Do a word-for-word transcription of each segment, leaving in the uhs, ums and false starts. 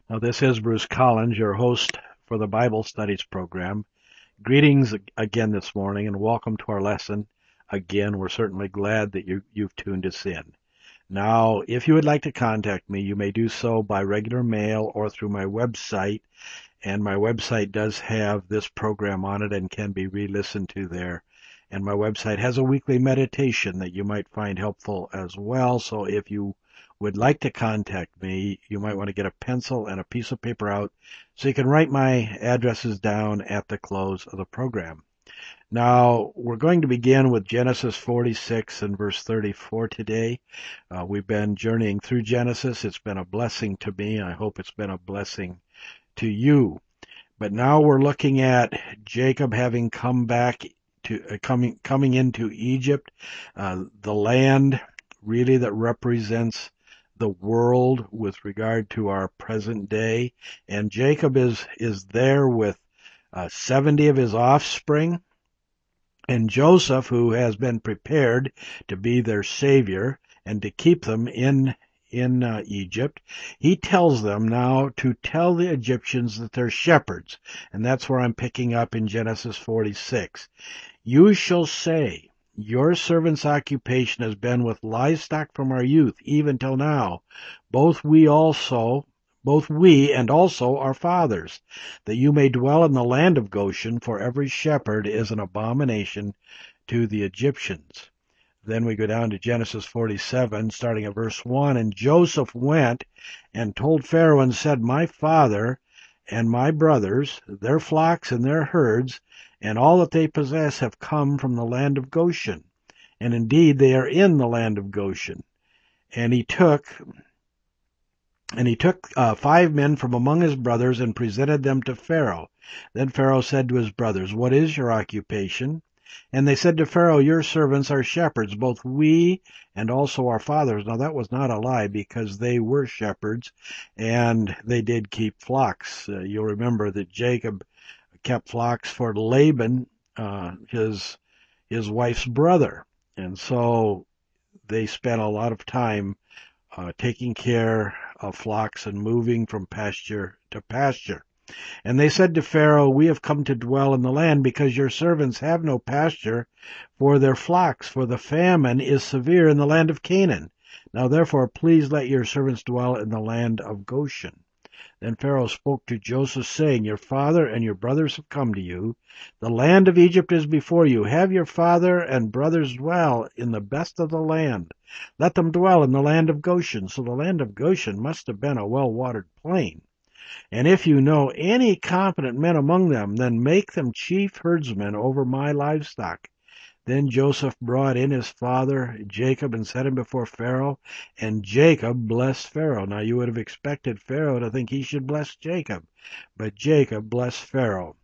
Now, this is Bruce Collins, your host for the Bible Studies program. Greetings again this morning and welcome to our lesson. Again, we're certainly glad that you, you've tuned us in. Now, if you would like to contact me, you may do so by regular mail or through my website. And my website does have this program on it and can be re-listened to there. And my website has a weekly meditation that you might find helpful as well. So if you would like to contact me, you might want to get a pencil and a piece of paper out so you can write my addresses down at the close of the program. Now, we're going to begin with Genesis forty-six and verse thirty-four today. Uh, we've been journeying through Genesis. It's been a blessing to me. I hope it's been a blessing to you. But now we're looking at Jacob having come back to uh, coming coming into Egypt, uh, the land really that represents the world with regard to our present day. And Jacob is is there with uh, seventy of his offspring, and Joseph, who has been prepared to be their savior and to keep them in in uh, Egypt, he tells them now to tell the Egyptians that they're shepherds. And that's where I'm picking up in Genesis forty-six. You shall say, your servant's occupation has been with livestock from our youth, even till now. Both we also, both we and also our fathers, that you may dwell in the land of Goshen, for every shepherd is an abomination to the Egyptians. Then we go down to Genesis forty-seven, starting at verse one. And Joseph went and told Pharaoh and said, my father and my brothers, their flocks and their herds, and all that they possess have come from the land of Goshen. And indeed they are in the land of Goshen. And he took, and he took uh, five men from among his brothers and presented them to Pharaoh. Then Pharaoh said to his brothers, what is your occupation? And they said to Pharaoh, your servants are shepherds, both we and also our fathers. Now that was not a lie, because they were shepherds and they did keep flocks. Uh, you'll remember that Jacob kept flocks for Laban, uh, his his wife's brother. And so they spent a lot of time uh, taking care of flocks and moving from pasture to pasture. And they said to Pharaoh, we have come to dwell in the land because your servants have no pasture for their flocks, for the famine is severe in the land of Canaan. Now therefore, please let your servants dwell in the land of Goshen. Then Pharaoh spoke to Joseph, saying, your father and your brothers have come to you. The land of Egypt is before you. Have your father and brothers dwell in the best of the land. Let them dwell in the land of Goshen. So the land of Goshen must have been a well-watered plain. And if you know any competent men among them, then make them chief herdsmen over my livestock. Then Joseph brought in his father Jacob and set him before Pharaoh, and Jacob blessed Pharaoh. Now you would have expected Pharaoh to think he should bless Jacob, but Jacob blessed Pharaoh.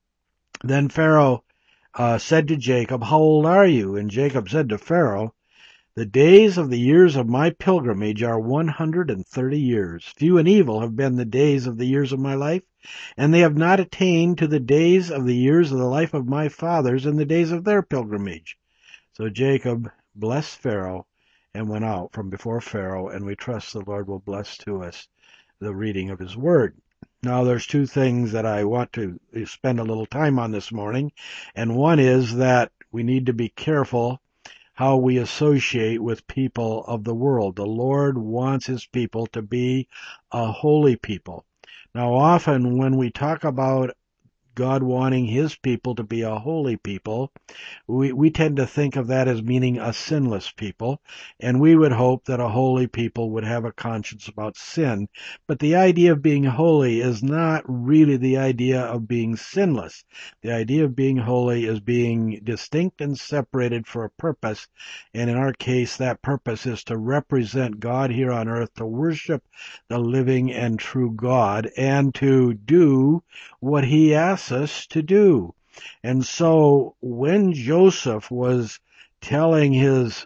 Then Pharaoh uh, said to Jacob, how old are you? And Jacob said to Pharaoh, the days of the years of my pilgrimage are one hundred and thirty years. Few and evil have been the days of the years of my life, and they have not attained to the days of the years of the life of my fathers in the days of their pilgrimage. So Jacob blessed Pharaoh and went out from before Pharaoh, and we trust the Lord will bless to us the reading of his word. Now there's two things that I want to spend a little time on this morning, and one is that we need to be careful how we associate with people of the world. The Lord wants his people to be a holy people. Now often when we talk about God wanting his people to be a holy people, we, we tend to think of that as meaning a sinless people, and we would hope that a holy people would have a conscience about sin. But the idea of being holy is not really the idea of being sinless. The idea of being holy is being distinct and separated for a purpose, and in our case that purpose is to represent God here on earth, to worship the living and true God, and to do what he asks us to do. And so when Joseph was telling his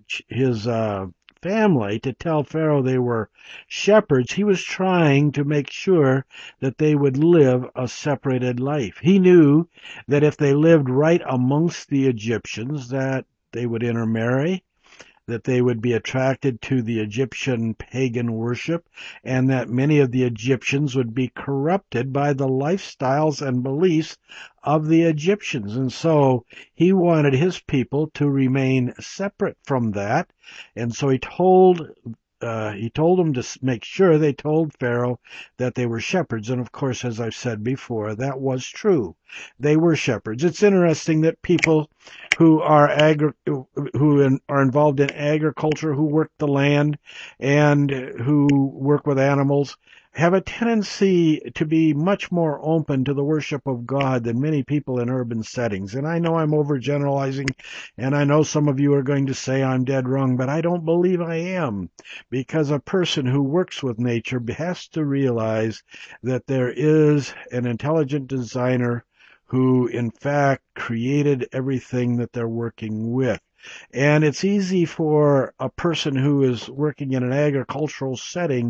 his uh, family to tell Pharaoh they were shepherds, he was trying to make sure that they would live a separated life. He knew that if they lived right amongst the Egyptians, that they would intermarry, that they would be attracted to the Egyptian pagan worship, and that many of the Egyptians would be corrupted by the lifestyles and beliefs of the Egyptians. And so he wanted his people to remain separate from that. And so he told Uh, he told them to make sure they told Pharaoh that they were shepherds. And of course, as I've said before, that was true. They were shepherds. It's interesting that people who are agri- who in, are involved in agriculture, who work the land, and who work with animals, have a tendency to be much more open to the worship of God than many people in urban settings. And I know I'm overgeneralizing, and I know some of you are going to say I'm dead wrong, but I don't believe I am, because a person who works with nature has to realize that there is an intelligent designer who, in fact, created everything that they're working with. And it's easy for a person who is working in an agricultural setting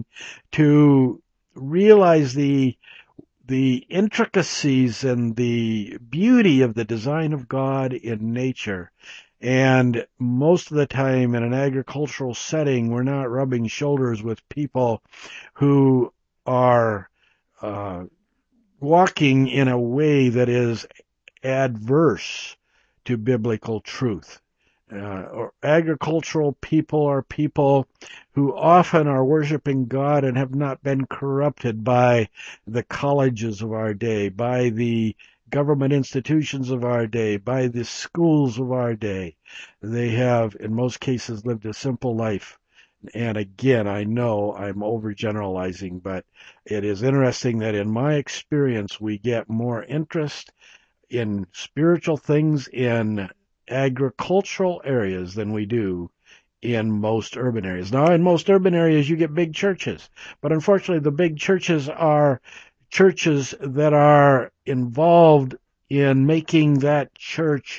to realize the the intricacies and the beauty of the design of God in nature. And most of the time in an agricultural setting, we're not rubbing shoulders with people who are uh, walking in a way that is adverse to biblical truth. Uh, or agricultural people are people who often are worshiping God and have not been corrupted by the colleges of our day, by the government institutions of our day, by the schools of our day. They have, in most cases, lived a simple life. And again, I know I'm overgeneralizing, but it is interesting that in my experience, we get more interest in spiritual things in agricultural areas than we do in most urban areas. Now, in most urban areas, you get big churches, but unfortunately, the big churches are churches that are involved in making that church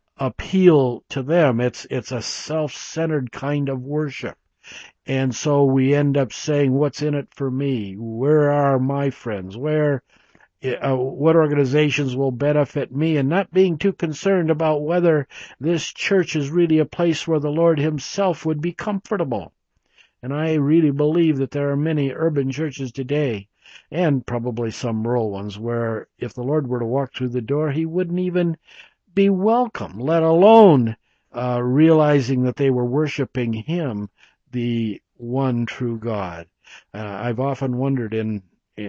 appeal to them. It's it's a self-centered kind of worship. And so we end up saying, what's in it for me? Where are my friends? Where Uh, what organizations will benefit me, and not being too concerned about whether this church is really a place where the Lord himself would be comfortable. And I really believe that there are many urban churches today, and probably some rural ones, where if the Lord were to walk through the door, he wouldn't even be welcome, let alone uh, realizing that they were worshiping him, the one true God. Uh, I've often wondered in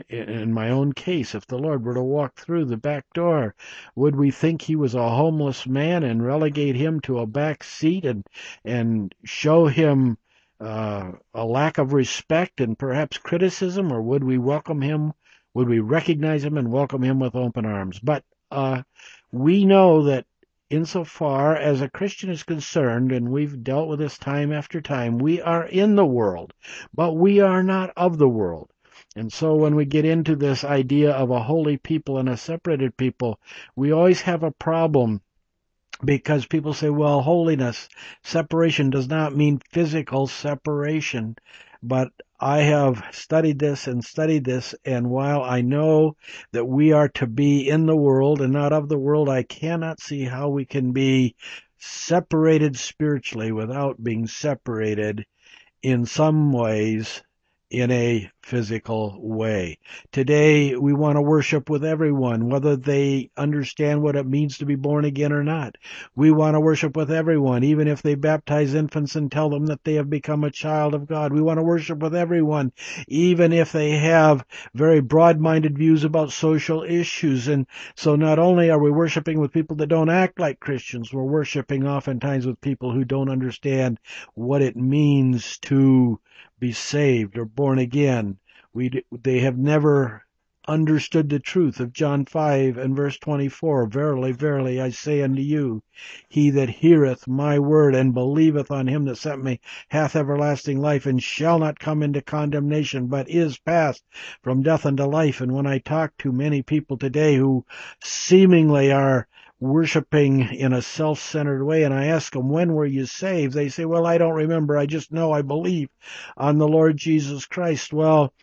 in my own case, if the Lord were to walk through the back door, would we think he was a homeless man and relegate him to a back seat and and show him uh, a lack of respect and perhaps criticism, or would we welcome him? Would we recognize him and welcome him with open arms? But uh, we know that insofar as a Christian is concerned, and we've dealt with this time after time, we are in the world, but we are not of the world. And so when we get into this idea of a holy people and a separated people, we always have a problem, because people say, well, holiness, separation does not mean physical separation. But I have studied this and studied this, and while I know that we are to be in the world and not of the world, I cannot see how we can be separated spiritually without being separated in some ways in a physical way. Today, we want to worship with everyone, whether they understand what it means to be born again or not. We want to worship with everyone, even if they baptize infants and tell them that they have become a child of God. We want to worship with everyone, even if they have very broad-minded views about social issues. And so not only are we worshiping with people that don't act like Christians, we're worshiping oftentimes with people who don't understand what it means to be saved or born again. We, they have never understood the truth of John five and verse twenty-four. Verily, verily, I say unto you, he that heareth my word and believeth on him that sent me hath everlasting life, and shall not come into condemnation, but is passed from death unto life. And when I talk to many people today who seemingly are worshiping in a self-centered way, and I ask them, when were you saved? They say, well, I don't remember. I just know I believe on the Lord Jesus Christ. Well,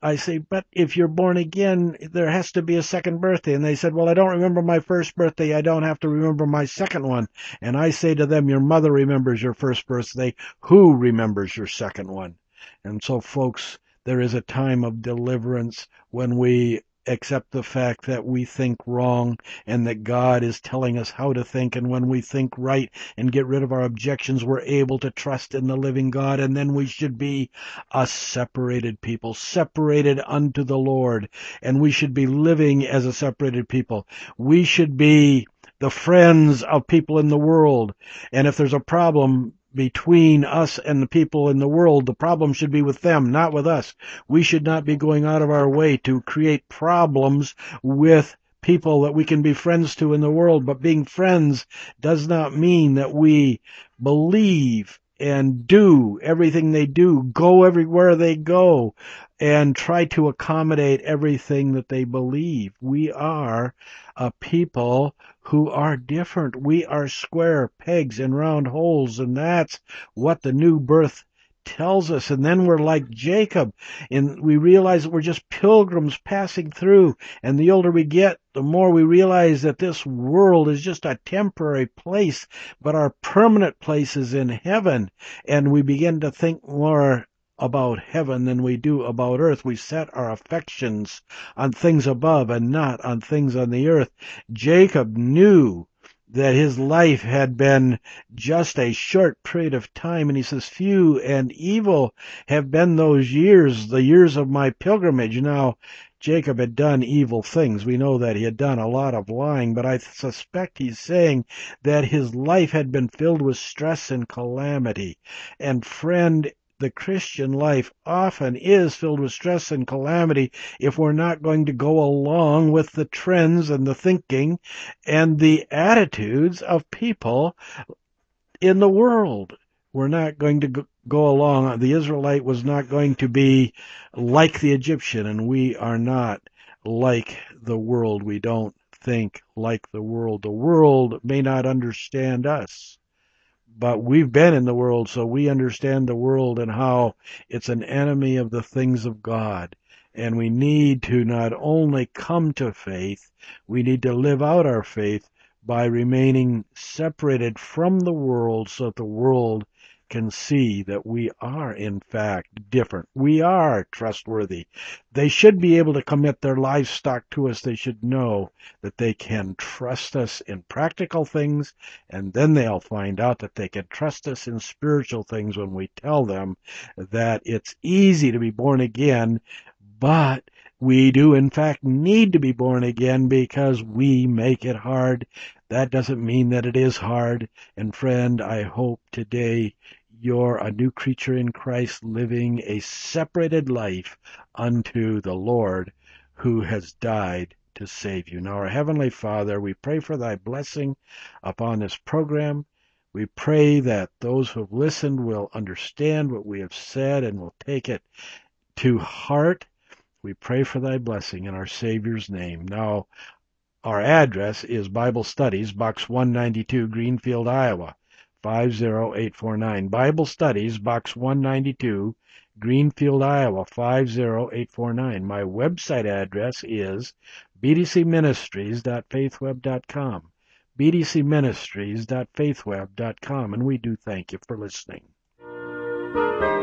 I say, but if you're born again, there has to be a second birthday. And they said, well, I don't remember my first birthday. I don't have to remember my second one. And I say to them, your mother remembers your first birthday. Who remembers your second one? And so, folks, there is a time of deliverance when we accept the fact that we think wrong and that God is telling us how to think. And when we think right and get rid of our objections, we're able to trust in the living God. And then we should be a separated people, separated unto the Lord. And we should be living as a separated people. We should be the friends of people in the world. And if there's a problem between us and the people in the world, the problem should be with them, not with us. We should not be going out of our way to create problems with people that we can be friends to in the world. But being friends does not mean that we believe and do everything they do, go everywhere they go, and try to accommodate everything that they believe. We are a people who are different. We are square pegs in round holes, and that's what the new birth tells us. And then we're like Jacob, and we realize that we're just pilgrims passing through. And the older we get, the more we realize that this world is just a temporary place, but our permanent place is in heaven. And we begin to think more about heaven than we do about earth. We set our affections on things above and not on things on the earth. Jacob knew that his life had been just a short period of time, and he says, few and evil have been those years, the years of my pilgrimage. Now, Jacob had done evil things. We know that he had done a lot of lying, but I suspect he's saying that his life had been filled with stress and calamity. And friend, the Christian life often is filled with stress and calamity if we're not going to go along with the trends and the thinking and the attitudes of people in the world. We're not going to go along. The Israelite was not going to be like the Egyptian, and we are not like the world. We don't think like the world. The world may not understand us, but we've been in the world, so we understand the world and how it's an enemy of the things of God. And we need to not only come to faith, we need to live out our faith by remaining separated from the world so that the world can see that we are, in fact, different. We are trustworthy. They should be able to commit their livestock to us. They should know that they can trust us in practical things, and then they'll find out that they can trust us in spiritual things when we tell them that it's easy to be born again, but we do, in fact, need to be born again because we make it hard. That doesn't mean that it is hard. And friend, I hope today you're a new creature in Christ, living a separated life unto the Lord who has died to save you. Now, our Heavenly Father, we pray for thy blessing upon this program. We pray that those who have listened will understand what we have said and will take it to heart. We pray for thy blessing in our Savior's name. Now, our address is Bible Studies, Box one ninety-two, Greenfield, Iowa, five zero eight four nine. Bible Studies, Box one ninety-two, Greenfield, Iowa, five zero eight four nine. My website address is b d c ministries dot faithweb dot com, b d c ministries dot faithweb dot com, and we do thank you for listening.